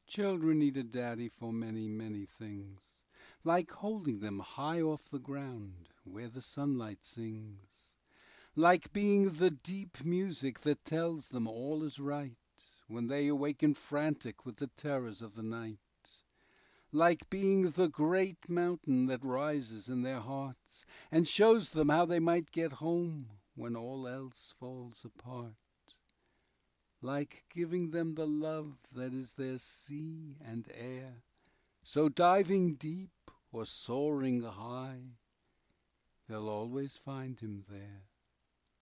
Children need a daddy for many, many things, like holding them high off the ground where the sunlight sings, like being the deep music that tells them all is right when they awaken frantic with the terrors of the night, like being the great mountain that rises in their hearts and shows them how they might get home when all else falls apart, like giving them the love that is their sea and air, so diving deep or soaring high, they'll always find him there.